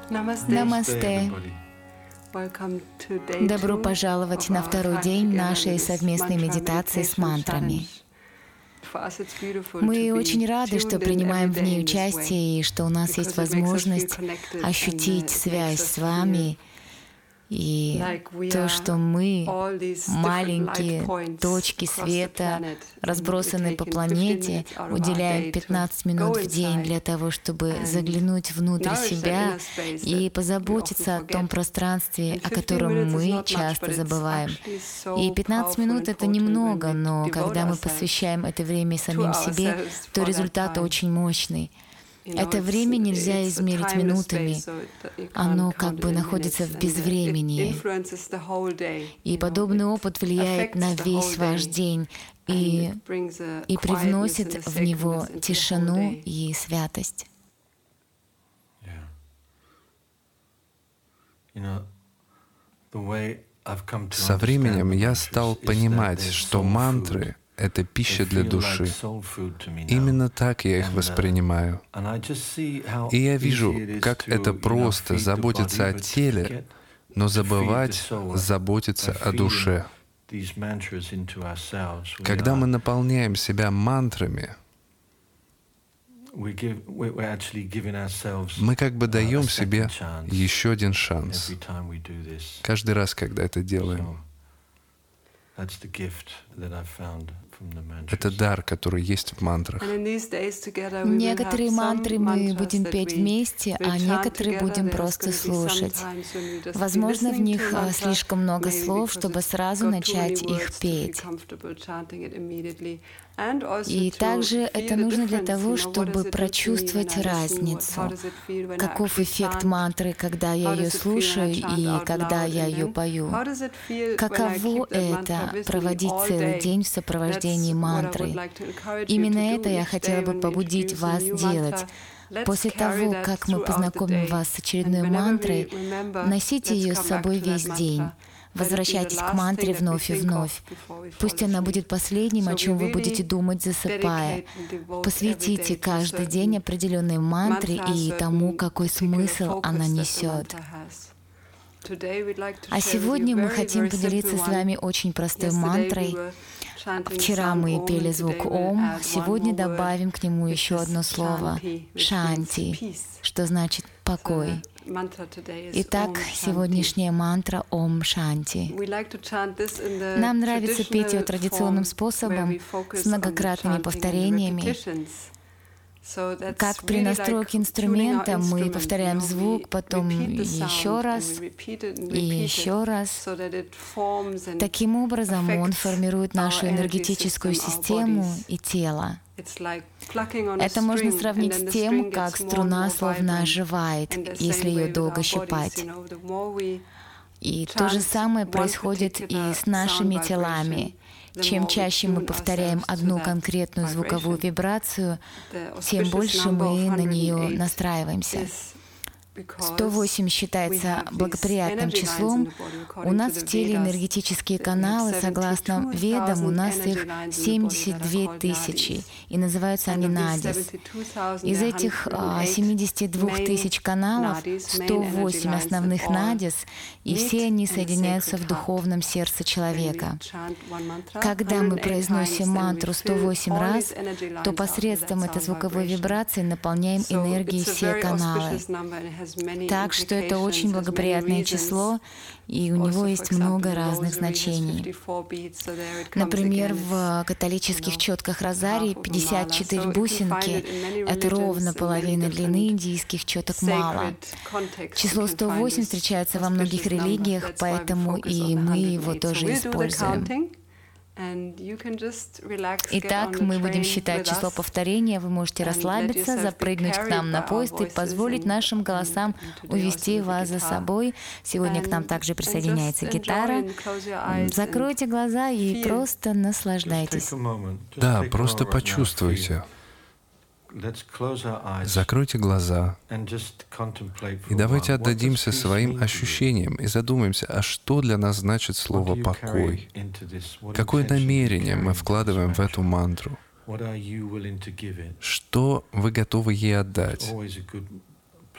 Намасте. Добро пожаловать на второй день нашей совместной медитации с мантрами. Мы очень рады, что принимаем в ней участие и что у нас есть возможность ощутить связь с вами и то, что мы, маленькие точки света, разбросанные по планете, уделяем 15 минут в день для того, чтобы заглянуть внутрь себя и позаботиться о том пространстве, о котором мы часто забываем. И 15 минут — это немного, но когда мы посвящаем это время самим себе, то результат очень мощный. Это время нельзя измерить минутами, оно как бы находится в безвремении. И подобный опыт влияет на весь ваш день и привносит в него тишину и святость. Со временем я стал понимать, что мантры — это пища для души. Именно так я их воспринимаю. И я вижу, как это просто заботиться о теле, но забывать заботиться о душе. Когда мы наполняем себя мантрами, мы как бы даем себе еще один шанс каждый раз, когда это делаем. Это дар, который есть в мантрах. Некоторые мантры мы будем петь вместе, а некоторые будем просто слушать. Возможно, в них слишком много слов, чтобы сразу начать их петь. И также это нужно для того, чтобы прочувствовать разницу. Каков эффект мантры, когда я ее слушаю и когда я ее пою? Каково это — проводить целый день в сопровождении мантры? Именно это я хотела бы побудить вас делать. После того, как мы познакомим вас с очередной мантрой, носите ее с собой весь день. Возвращайтесь к мантре вновь и вновь. Пусть она будет последним, о чем вы будете думать, засыпая. Посвятите каждый день определенной мантре и тому, какой смысл она несет. А сегодня мы хотим поделиться с вами очень простой мантрой. Вчера мы пели звук «Ом», сегодня добавим к нему еще одно слово «Шанти», что значит «покой». Итак, сегодняшняя мантра «Ом Шанти». Нам нравится петь ее традиционным способом, с многократными повторениями. Как при настройке инструмента мы повторяем звук, потом еще раз и еще раз. Таким образом, он формирует нашу энергетическую систему и тело. Это можно сравнить с тем, как струна словно оживает, если ее долго щипать. И то же самое происходит и с нашими телами. Чем чаще мы повторяем одну конкретную звуковую вибрацию, тем больше мы на нее настраиваемся. 108 считается благоприятным числом. У нас в теле энергетические каналы, согласно Ведам, у нас их 72 тысячи, и называются они надис. Из этих 72 тысяч каналов 108 основных надис, и все они соединяются в духовном сердце человека. Когда мы произносим мантру 108 раз, то посредством этой звуковой вибрации наполняем энергией все каналы. Так что это очень благоприятное число, и у него есть много разных значений. Например, в католических четках розарий 54 бусинки — это ровно половина длины индийских четок мала. Число 108 встречается во многих религиях, поэтому и мы его тоже используем. Итак, мы будем считать число повторения. Вы можете расслабиться, запрыгнуть к нам на поезд и позволить нашим голосам увести вас за собой. Сегодня к нам также присоединяется гитара. Закройте глаза и просто наслаждайтесь. Да, просто почувствуйте. Закройте глаза и давайте отдадимся своим ощущениям и задумаемся, а что для нас значит слово «покой»? Какое намерение мы вкладываем в эту мантру? Что вы готовы ей отдать?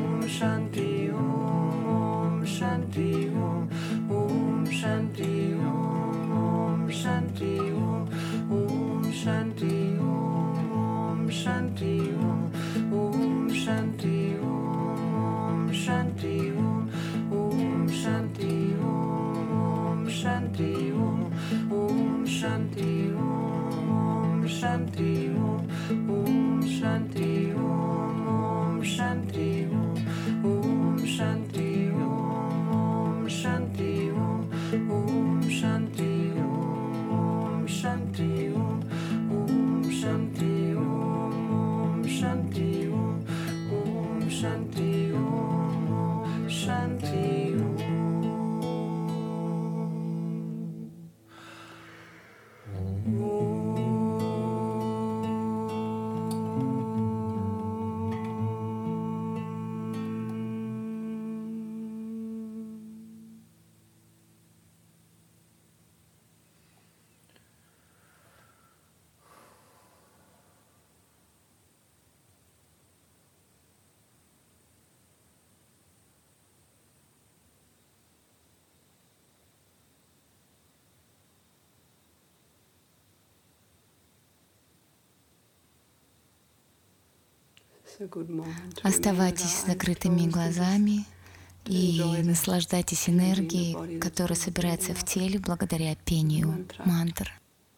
Оставайтесь с закрытыми глазами и наслаждайтесь энергией, которая собирается в теле благодаря пению мантр.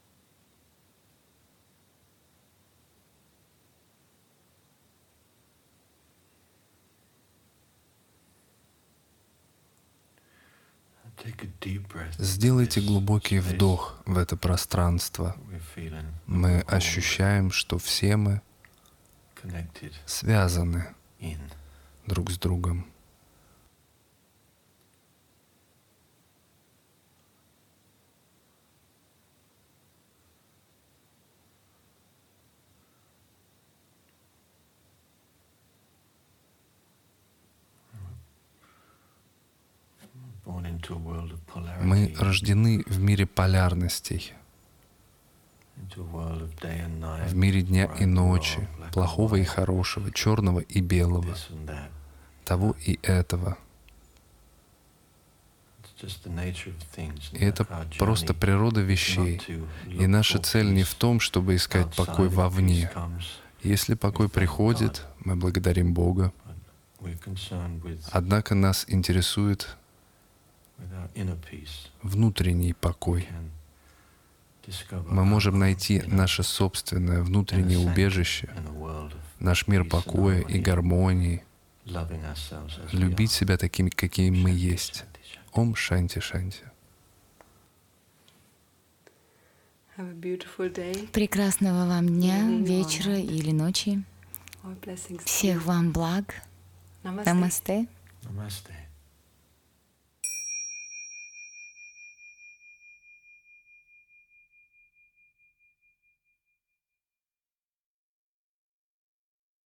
Сделайте глубокий вдох в это пространство. Мы ощущаем, что все мы связаны друг с другом. Мы рождены в мире полярностей, в мире дня и ночи, плохого и хорошего, черного и белого, того и этого. И это просто природа вещей. И наша цель не в том, чтобы искать покой вовне. Если покой приходит, мы благодарим Бога. Однако нас интересует внутренний покой. Мы можем найти наше собственное внутреннее убежище, наш мир покоя и гармонии, любить себя такими, какими мы есть. Ом Шанти Шанти. Прекрасного вам дня, вечера или ночи. Всех вам благ. Намасте. Намасте.